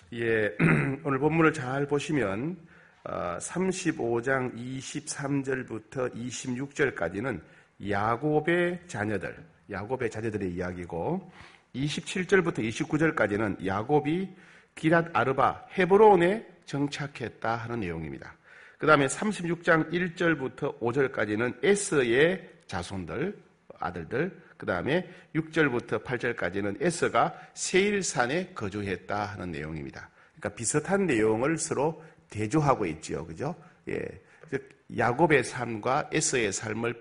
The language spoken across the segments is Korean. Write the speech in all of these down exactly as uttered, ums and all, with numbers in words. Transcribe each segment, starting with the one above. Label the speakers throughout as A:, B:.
A: 예, 오늘 본문을 잘 보시면 삼십오 장 이십삼 절부터 이십육 절까지는 야곱의 자녀들, 야곱의 자녀들의 이야기고, 이십칠 절부터 이십구 절까지는 야곱이 기랏 아르바 헤브론에 정착했다 하는 내용입니다. 그 다음에 삼십육 장 일 절부터 오 절까지는 에서의 자손들, 아들들, 그 다음에 육 절부터 팔 절까지는 에서가 세일산에 거주했다 하는 내용입니다. 그러니까 비슷한 내용을 서로 대조하고 있지요. 그죠? 예. 즉, 야곱의 삶과 에서의 삶을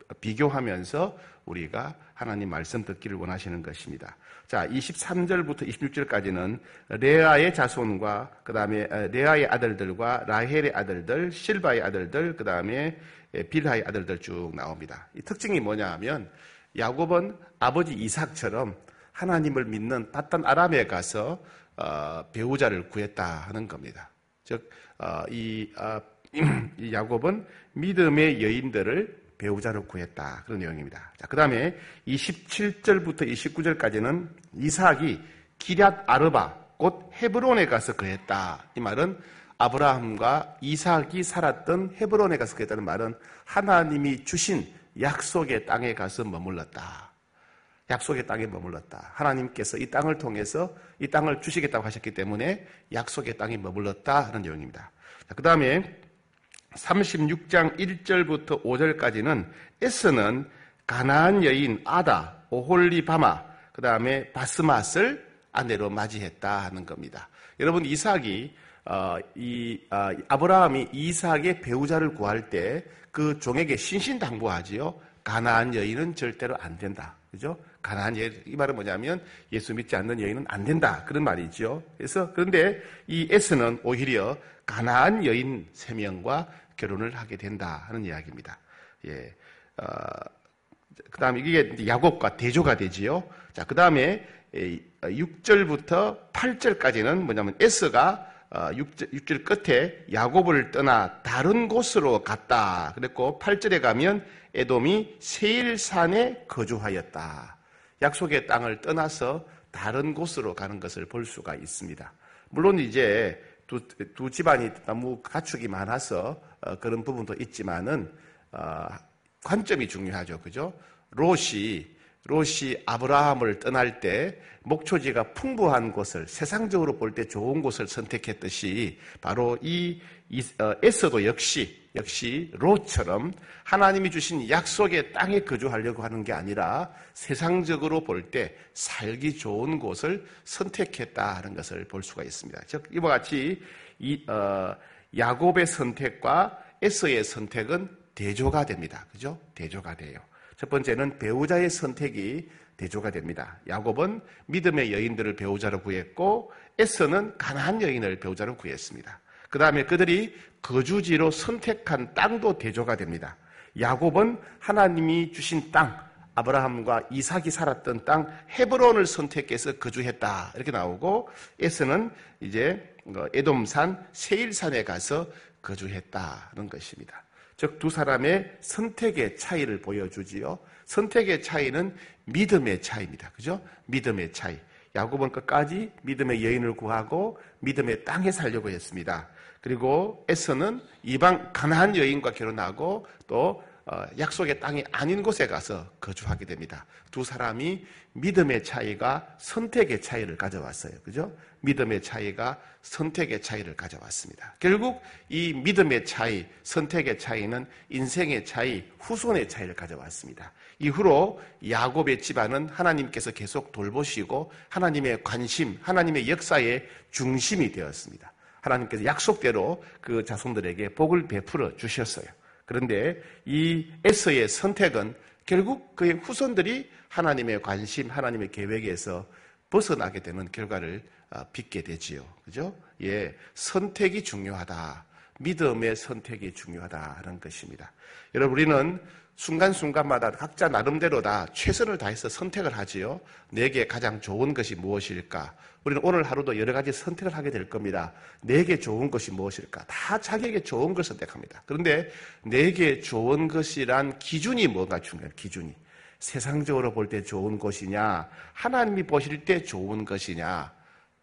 A: 비교하면서 우리가 하나님 말씀 듣기를 원하시는 것입니다. 자, 이십삼 절부터 이십육 절까지는 레아의 자손과 그 다음에 레아의 아들들과 라헬의 아들들, 실바의 아들들, 그 다음에 빌하의 아들들 쭉 나옵니다. 이 특징이 뭐냐 하면 야곱은 아버지 이삭처럼 하나님을 믿는 밧단 아람에 가서 어, 배우자를 구했다 하는 겁니다. 즉, 어, 이, 어, 이 야곱은 믿음의 여인들을 배우자로 구했다. 그런 내용입니다. 자, 그 다음에 이십칠 절부터 이십구 절까지는 이삭이 기럇 아르바, 곧 헤브론에 가서 거했다. 이 말은 아브라함과 이삭이 살았던 헤브론에 가서 거했다는 말은 하나님이 주신 약속의 땅에 가서 머물렀다. 약속의 땅에 머물렀다. 하나님께서 이 땅을 통해서 이 땅을 주시겠다고 하셨기 때문에 약속의 땅에 머물렀다 하는 내용입니다. 자, 그 다음에 삼십육 장 일 절부터 오 절까지는 에서는 가나안 여인 아다, 오홀리바마, 그 다음에 바스맛을 아내로 맞이했다 하는 겁니다. 여러분, 이삭이 어, 이 어, 아브라함이 이삭의 배우자를 구할 때 그 종에게 신신당부하지요. 가나안 여인은 절대로 안 된다. 그죠? 가나안 여인, 이 말은 뭐냐면 예수 믿지 않는 여인은 안 된다. 그런 말이죠. 그래서 그런데 이 에스는 오히려 가나안 여인 세 명과 결혼을 하게 된다 하는 이야기입니다. 예. 어, 그 다음에 이게 야곱과 대조가 되지요. 자, 그 다음에 육 절부터 팔 절까지는 뭐냐면 에스가 육 절, 육 절 끝에 야곱을 떠나 다른 곳으로 갔다 그랬고, 팔 절에 가면 에돔이 세일산에 거주하였다. 약속의 땅을 떠나서 다른 곳으로 가는 것을 볼 수가 있습니다. 물론 이제 두, 두 집안이 너무 가축이 많아서 어, 그런 부분도 있지만은 어, 관점이 중요하죠. 그죠? 롯이 롯이 아브라함을 떠날 때 목초지가 풍부한 곳을, 세상적으로 볼 때 좋은 곳을 선택했듯이 바로 이, 이 어, 에서도 역시 역시 롯처럼 하나님이 주신 약속의 땅에 거주하려고 하는 게 아니라 세상적으로 볼 때 살기 좋은 곳을 선택했다는 것을 볼 수가 있습니다. 즉 이와 같이 이 어, 야곱의 선택과 에서의 선택은 대조가 됩니다. 그죠? 대조가 돼요. 첫 번째는 배우자의 선택이 대조가 됩니다. 야곱은 믿음의 여인들을 배우자로 구했고 에서는 가나안 여인을 배우자로 구했습니다. 그 다음에 그들이 거주지로 선택한 땅도 대조가 됩니다. 야곱은 하나님이 주신 땅, 아브라함과 이삭이 살았던 땅 헤브론을 선택해서 거주했다 이렇게 나오고, 에서는 이제 에돔산 세일산에 가서 거주했다는 것입니다. 즉 두 사람의 선택의 차이를 보여주지요. 선택의 차이는 믿음의 차이입니다. 그죠? 믿음의 차이. 야곱은 끝까지 믿음의 여인을 구하고 믿음의 땅에 살려고 했습니다. 그리고 에서는 이방 가나안 여인과 결혼하고 또 약속의 땅이 아닌 곳에 가서 거주하게 됩니다. 두 사람이 믿음의 차이가 선택의 차이를 가져왔어요. 그죠? 믿음의 차이가 선택의 차이를 가져왔습니다. 결국 이 믿음의 차이, 선택의 차이는 인생의 차이, 후손의 차이를 가져왔습니다. 이후로 야곱의 집안은 하나님께서 계속 돌보시고 하나님의 관심, 하나님의 역사의 중심이 되었습니다. 하나님께서 약속대로 그 자손들에게 복을 베풀어 주셨어요. 그런데 이 에서의 선택은 결국 그의 후손들이 하나님의 관심, 하나님의 계획에서 벗어나게 되는 결과를 빚게 되지요. 그죠? 예, 선택이 중요하다. 믿음의 선택이 중요하다는 것입니다. 여러분, 우리는 순간순간마다 각자 나름대로 다 최선을 다해서 선택을 하지요. 내게 가장 좋은 것이 무엇일까? 우리는 오늘 하루도 여러 가지 선택을 하게 될 겁니다. 내게 좋은 것이 무엇일까? 다 자기에게 좋은 걸 선택합니다. 그런데 내게 좋은 것이란 기준이 뭔가 중요해요. 기준이. 세상적으로 볼 때 좋은 것이냐, 하나님이 보실 때 좋은 것이냐.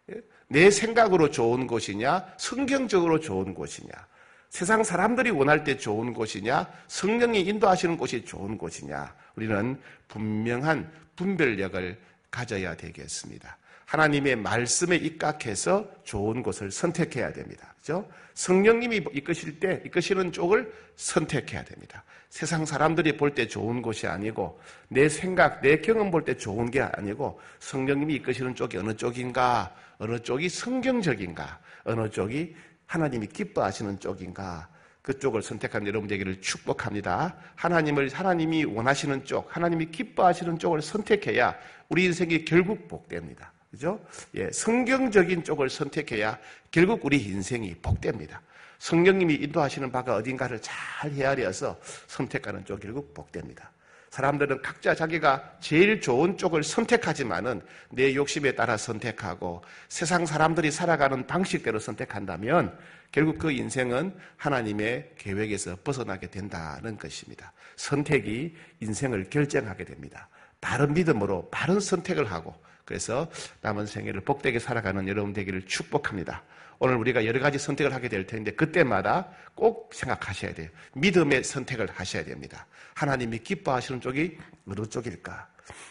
A: 내 생각으로 좋은 곳이냐, 성경적으로 좋은 곳이냐, 세상 사람들이 원할 때 좋은 곳이냐, 성령이 인도하시는 곳이 좋은 곳이냐, 우리는 분명한 분별력을 가져야 되겠습니다. 하나님의 말씀에 입각해서 좋은 곳을 선택해야 됩니다. 그죠? 성령님이 이끄실 때 이끄시는 쪽을 선택해야 됩니다. 세상 사람들이 볼 때 좋은 곳이 아니고 내 생각, 내 경험 볼 때 좋은 게 아니고 성령님이 이끄시는 쪽이 어느 쪽인가, 어느 쪽이 성경적인가, 어느 쪽이 하나님이 기뻐하시는 쪽인가, 그쪽을 선택한 여러분 되기를 축복합니다. 하나님을, 하나님이 원하시는 쪽, 하나님이 기뻐하시는 쪽을 선택해야 우리 인생이 결국 복됩니다. 그죠? 예, 성경적인 쪽을 선택해야 결국 우리 인생이 복됩니다. 성령님이 인도하시는 바가 어딘가를 잘 헤아려서 선택하는 쪽 결국 복됩니다. 사람들은 각자 자기가 제일 좋은 쪽을 선택하지만은 내 욕심에 따라 선택하고 세상 사람들이 살아가는 방식대로 선택한다면 결국 그 인생은 하나님의 계획에서 벗어나게 된다는 것입니다. 선택이 인생을 결정하게 됩니다. 바른 믿음으로 바른 선택을 하고 그래서 남은 생애를 복되게 살아가는 여러분 되기를 축복합니다. 오늘 우리가 여러 가지 선택을 하게 될 텐데 그때마다 꼭 생각하셔야 돼요. 믿음의 선택을 하셔야 됩니다. 하나님이 기뻐하시는 쪽이 어느 쪽일까?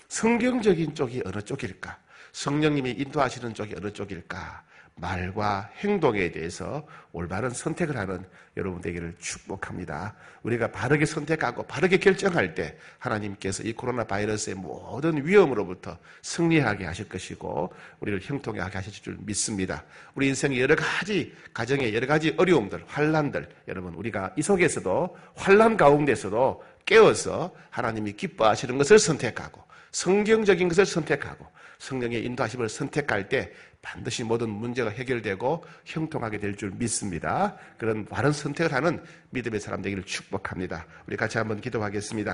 A: 성경적인 쪽이 어느 쪽일까? 성령님이 인도하시는 쪽이 어느 쪽일까? 말과 행동에 대해서 올바른 선택을 하는 여러분 되기를 축복합니다. 우리가 바르게 선택하고 바르게 결정할 때 하나님께서 이 코로나 바이러스의 모든 위험으로부터 승리하게 하실 것이고 우리를 형통하게 하실 줄 믿습니다. 우리 인생의 여러 가지 가정의 여러 가지 어려움들, 환난들, 여러분 우리가 이 속에서도 환난 가운데서도 깨어서 하나님이 기뻐하시는 것을 선택하고 성경적인 것을 선택하고 성령의 인도하심을 선택할 때 반드시 모든 문제가 해결되고 형통하게 될 줄 믿습니다. 그런 바른 선택을 하는 믿음의 사람 되기를 축복합니다. 우리 같이 한번 기도하겠습니다.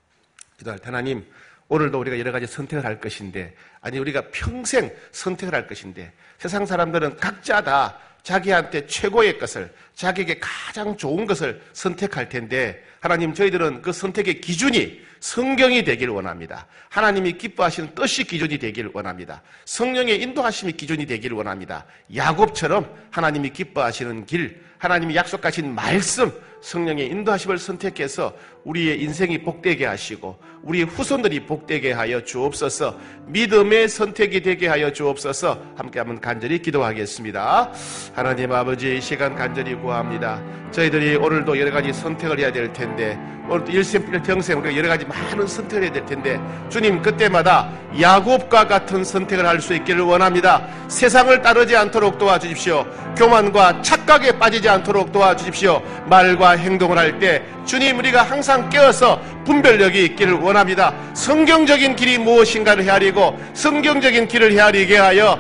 A: 기도할 때 하나님, 오늘도 우리가 여러 가지 선택을 할 것인데, 아니 우리가 평생 선택을 할 것인데 세상 사람들은 각자 다 자기한테 최고의 것을, 자기에게 가장 좋은 것을 선택할 텐데 하나님, 저희들은 그 선택의 기준이 성경이 되길 원합니다. 하나님이 기뻐하시는 뜻이 기준이 되길 원합니다. 성령의 인도하심이 기준이 되길 원합니다. 야곱처럼 하나님이 기뻐하시는 길, 하나님이 약속하신 말씀, 성령의 인도하심을 선택해서 우리의 인생이 복되게 하시고 우리의 후손들이 복되게 하여 주옵소서. 믿음의 선택이 되게 하여 주옵소서. 함께 한번 간절히 기도하겠습니다. 하나님 아버지, 이 시간 간절히 구합니다. 저희들이 오늘도 여러 가지 선택을 해야 될 텐데, 오늘도 일생 평생 우리가 여러 가지 많은 선택을 해야 될 텐데 주님, 그때마다 야곱과 같은 선택을 할 수 있기를 원합니다. 세상을 따르지 않도록 도와주십시오. 교만과 착각에 빠지지 않도록 도와주십시오. 말과 행동을 할 때 주님, 우리가 항상 깨어서 분별력이 있기를 원합니다. 성경적인 길이 무엇인가를 헤아리고 성경적인 길을 헤아리게 하여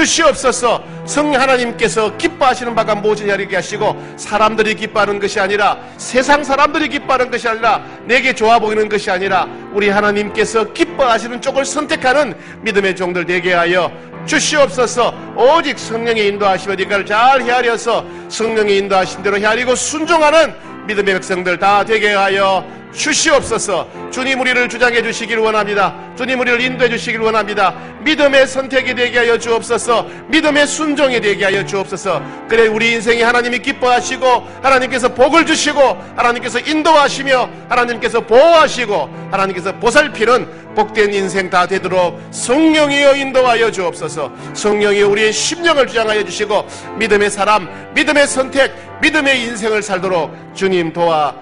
A: 주시옵소서. 성 하나님께서 기뻐하시는 바가 무엇인지 알게 하시고 사람들이 기뻐하는 것이 아니라, 세상 사람들이 기뻐하는 것이 아니라, 내게 좋아 보이는 것이 아니라 우리 하나님께서 기뻐하시는 쪽을 선택하는 믿음의 종들 되게 하여 주시옵소서. 오직 성령의 인도하심을 이걸 잘 헤아려서 성령의 인도하신 대로 헤아리고 순종하는 믿음의 백성들 다 되게 하여 주시옵소서. 주님, 우리를 주장해 주시길 원합니다. 주님, 우리를 인도해 주시길 원합니다. 믿음의 선택이 되게 하여 주옵소서. 믿음의 순종이 되게 하여 주옵소서. 그래 우리 인생이 하나님이 기뻐하시고 하나님께서 복을 주시고 하나님께서 인도하시며 하나님께서 보호하시고 하나님께서 보살피는 복된 인생 다 되도록 성령이여 인도하여 주옵소서. 성령이여 우리의 심령을 주장하여 주시고 믿음의 사람, 믿음의 선택, 믿음의 인생을 살도록 주님 도와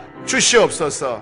A: 주시옵소서.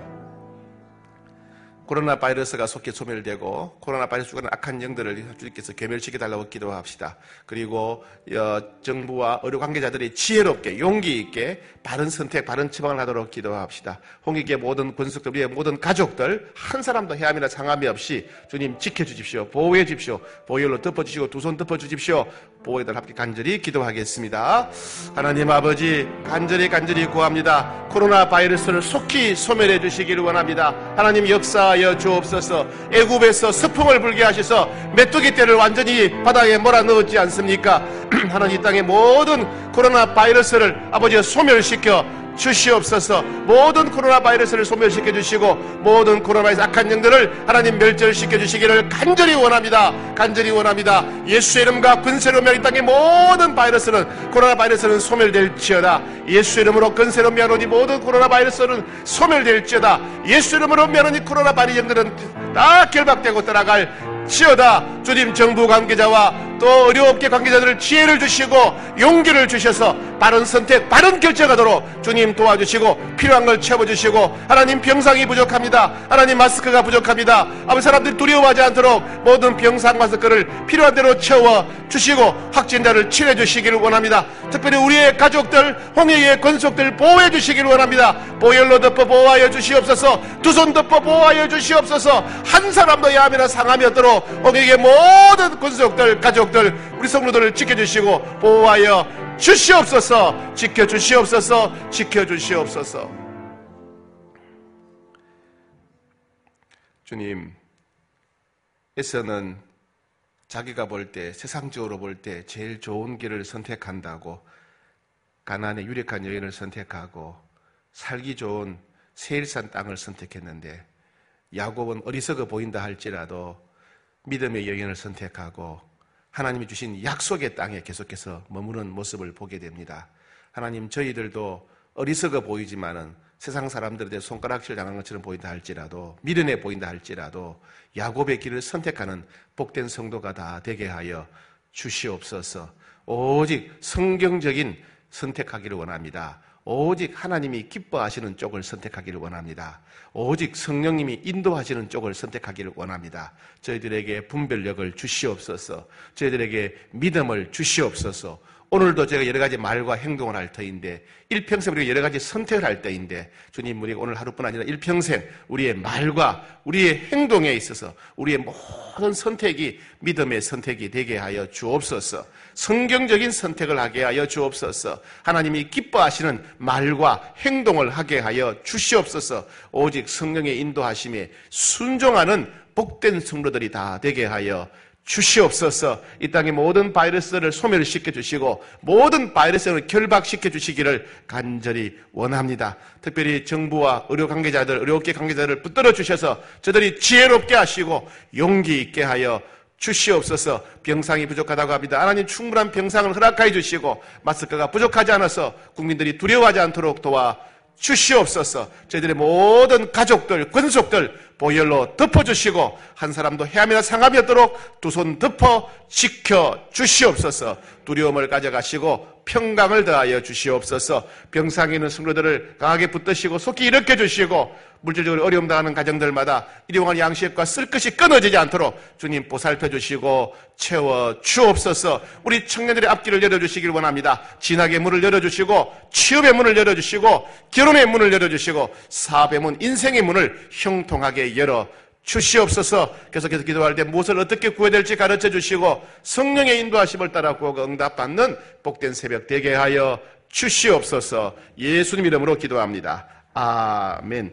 A: 코로나 바이러스가 속히 소멸되고 코로나 바이러스가 악한 영들을 주님께서 괴멸시켜달라고 기도합시다. 그리고 정부와 의료 관계자들이 지혜롭게 용기 있게 바른 선택, 바른 처방을 하도록 기도합시다. 홍익의 모든 권속들, 우리의 모든 가족들 한 사람도 해함이나 상함이 없이 주님 지켜주십시오. 보호해 주십시오. 보혈로 덮어주시고 두 손 덮어주십시오. 보호해달 함께 간절히 기도하겠습니다. 하나님 아버지, 간절히 간절히 구합니다. 코로나 바이러스를 속히 소멸해 주시기를 원합니다. 하나님 역사하여 주옵소서. 애굽에서 서풍을 불게 하셔서 메뚜기 떼를 완전히 바다에 몰아넣었지 않습니까? 하나님, 이 땅의 모든 코로나 바이러스를 아버지가 소멸시켜 주시옵소서. 모든 코로나 바이러스를 소멸시켜 주시고 모든 코로나 바이러스 악한 영들을 하나님 멸절시켜 주시기를 간절히 원합니다. 간절히 원합니다. 예수의 이름과 권세로 이 땅의 모든 바이러스는 코로나 바이러스는 소멸될지어다. 예수의 이름으로 권세로 면하니 모든 코로나 바이러스는 소멸될지어다. 예수의 이름으로 면하니 코로나 바이러스 영들은 다 결박되고 떠나갈 지어다. 주님, 정부 관계자와 또 의료업계 관계자들을 지혜를 주시고 용기를 주셔서 바른 선택, 바른 결정하도록 주님 도와주시고 필요한 걸 채워주시고, 하나님 병상이 부족합니다. 하나님 마스크가 부족합니다. 아버지, 사람들이 두려워하지 않도록 모든 병상 마스크를 필요한 대로 채워주시고 확진자를 치료해 주시기를 원합니다. 특별히 우리의 가족들, 홍해의 권속들 보호해 주시기를 원합니다. 보혈로 덮어 보호하여 주시옵소서. 두 손 덮어 보호하여 주시옵소서. 한 사람도 야매나 상함이 없도록 홍해의 모든 권속들, 가족들, 우리 성도들을 지켜주시고 보호하여 주시옵소서. 지켜주시옵소서. 지켜주시옵소서. 주님, 에서는 자기가 볼 때, 세상적으로 볼 때 제일 좋은 길을 선택한다고 가나안의 유력한 여인을 선택하고 살기 좋은 세일산 땅을 선택했는데, 야곱은 어리석어 보인다 할지라도 믿음의 여인을 선택하고 하나님이 주신 약속의 땅에 계속해서 머무는 모습을 보게 됩니다. 하나님, 저희들도 어리석어 보이지만은 세상 사람들에 대해 손가락질 당한 것처럼 보인다 할지라도, 미련해 보인다 할지라도 야곱의 길을 선택하는 복된 성도가 다 되게 하여 주시옵소서. 오직 성경적인 선택하기를 원합니다. 오직 하나님이 기뻐하시는 쪽을 선택하기를 원합니다. 오직 성령님이 인도하시는 쪽을 선택하기를 원합니다. 저희들에게 분별력을 주시옵소서. 저희들에게 믿음을 주시옵소서. 오늘도 제가 여러 가지 말과 행동을 할 터인데, 일평생 우리가 여러 가지 선택을 할 때인데, 주님, 우리가 오늘 하루뿐 아니라 일평생 우리의 말과 우리의 행동에 있어서 우리의 모든 선택이 믿음의 선택이 되게 하여 주옵소서. 성경적인 선택을 하게 하여 주옵소서. 하나님이 기뻐하시는 말과 행동을 하게 하여 주시옵소서. 오직 성령의 인도하심에 순종하는 복된 성도들이 다 되게 하여 주시옵소서. 이 땅의 모든 바이러스를 소멸시켜 주시고 모든 바이러스를 결박시켜 주시기를 간절히 원합니다. 특별히 정부와 의료 관계자들, 의료업계 관계자들을 붙들어 주셔서 저들이 지혜롭게 하시고 용기 있게 하여 주시옵소서. 병상이 부족하다고 합니다. 하나님, 충분한 병상을 허락하여 주시고 마스크가 부족하지 않아서 국민들이 두려워하지 않도록 도와 주시옵소서. 저희들의 모든 가족들, 권속들 보혈로 덮어주시고 한 사람도 해함이나 상함이 없도록 두 손 덮어 지켜 주시옵소서. 두려움을 가져가시고 평강을 더하여 주시옵소서. 병상에 있는 성도들을 강하게 붙드시고 속히 일으켜 주시고 물질적으로 어려움 당하는 가정들마다 일용할 양식과 쓸 것이 끊어지지 않도록 주님 보살펴 주시고 채워 주옵소서. 우리 청년들의 앞길을 열어주시길 원합니다. 진학의 문을 열어주시고 취업의 문을 열어주시고 결혼의 문을 열어주시고 사업의 문, 인생의 문을 형통하게 열어 주시옵소서. 계속해서 기도할 때 무엇을 어떻게 구해야 될지 가르쳐 주시고 성령의 인도하심을 따라 구하고 응답받는 복된 새벽 되게 하여 주시옵소서. 예수님 이름으로 기도합니다. 아멘.